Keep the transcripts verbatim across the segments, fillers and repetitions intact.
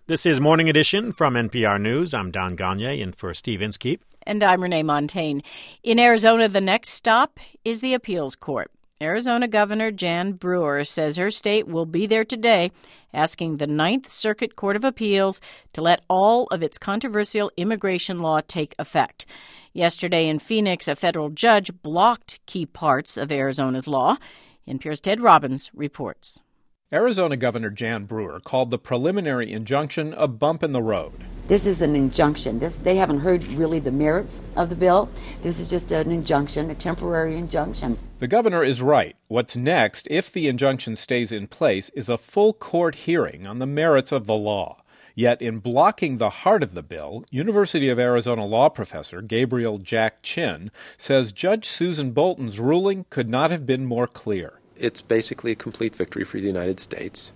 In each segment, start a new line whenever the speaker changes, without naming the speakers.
This is Morning Edition from N P R News. I'm Don Gagne in for Steve Inskeep.
And I'm Renee Montagne. In Arizona, the next stop is the appeals court. Arizona Governor Jan Brewer says her state will be there today asking the Ninth Circuit Court of Appeals to let all of its controversial immigration law take effect. Yesterday in Phoenix, a federal judge blocked key parts of Arizona's law. N P R's Ted Robbins reports.
Arizona Governor Jan Brewer called the preliminary injunction a bump in the road.
This is an injunction. This, they haven't heard really the merits of the bill. This is just an injunction, a temporary injunction.
The governor is right. What's next, if the injunction stays in place, is a full court hearing on the merits of the law. Yet in blocking the heart of the bill, University of Arizona law professor Gabriel Jack Chin says Judge Susan Bolton's ruling could not have been more clear.
It's basically a complete victory for the United States.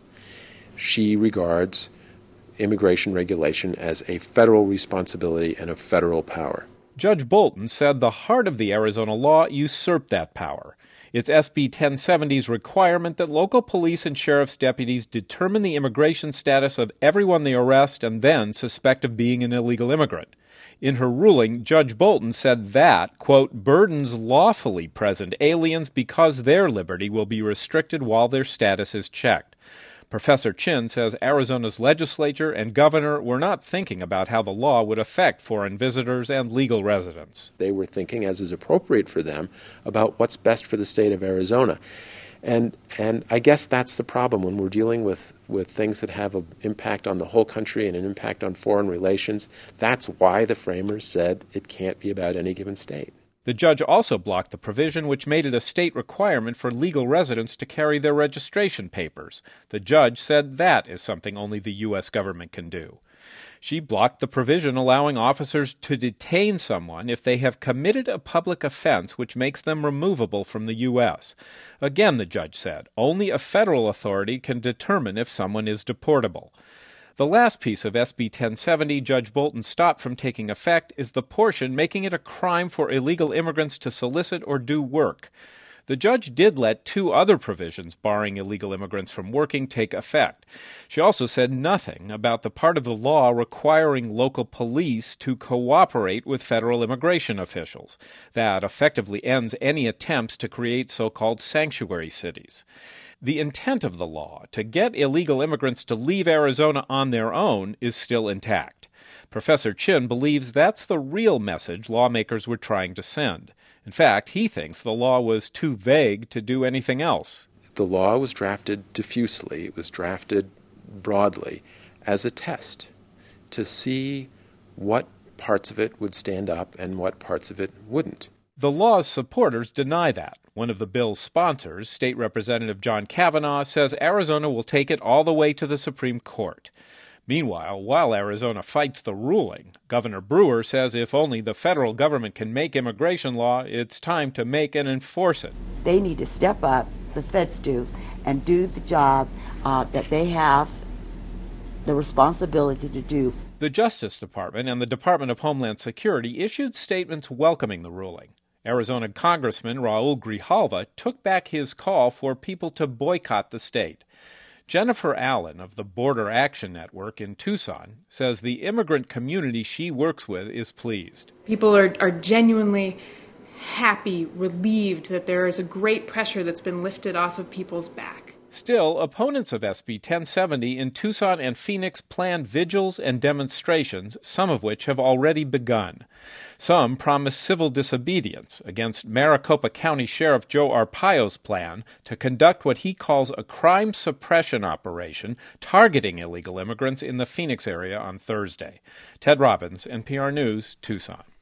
She regards immigration regulation as a federal responsibility and a federal power.
Judge Bolton said the heart of the Arizona law usurped that power. It's S B ten seventy's requirement that local police and sheriff's deputies determine the immigration status of everyone they arrest and then suspect of being an illegal immigrant. In her ruling, Judge Bolton said that, quote, burdens lawfully present aliens because their liberty will be restricted while their status is checked. Professor Chin says Arizona's legislature and governor were not thinking about how the law would affect foreign visitors and legal residents.
They were thinking, as is appropriate for them, about what's best for the state of Arizona. And and I guess that's the problem when we're dealing with, with things that have an impact on the whole country and an impact on foreign relations. That's why the framers said it can't be about any given state.
The judge also blocked the provision which made it a state requirement for legal residents to carry their registration papers. The judge said that is something only the U S government can do. She blocked the provision allowing officers to detain someone if they have committed a public offense which makes them removable from the U S. Again, the judge said, only a federal authority can determine if someone is deportable. The last piece of S B ten seventy Judge Bolton stopped from taking effect is the portion making it a crime for illegal immigrants to solicit or do work. The judge did let two other provisions barring illegal immigrants from working take effect. She also said nothing about the part of the law requiring local police to cooperate with federal immigration officials. That effectively ends any attempts to create so-called sanctuary cities. The intent of the law, to get illegal immigrants to leave Arizona on their own, is still intact. Professor Chin believes that's the real message lawmakers were trying to send. In fact, he thinks the law was too vague to do anything else.
The law was drafted diffusely. It was drafted broadly as a test to see what parts of it would stand up and what parts of it wouldn't.
The law's supporters deny that. One of the bill's sponsors, State Representative John Kavanaugh, says Arizona will take it all the way to the Supreme Court. Meanwhile, while Arizona fights the ruling, Governor Brewer says if only the federal government can make immigration law, it's time to make and enforce it.
They need to step up, the feds do, and do the job uh, that they have the responsibility to do.
The Justice Department and the Department of Homeland Security issued statements welcoming the ruling. Arizona Congressman Raul Grijalva took back his call for people to boycott the state. Jennifer Allen of the Border Action Network in Tucson says the immigrant community she works with is pleased.
People are, are genuinely happy, relieved that there is a great pressure that's been lifted off of people's back.
Still, opponents of S B ten seventy in Tucson and Phoenix planned vigils and demonstrations, some of which have already begun. Some promise civil disobedience against Maricopa County Sheriff Joe Arpaio's plan to conduct what he calls a crime suppression operation targeting illegal immigrants in the Phoenix area on Thursday. Ted Robbins, N P R News, Tucson.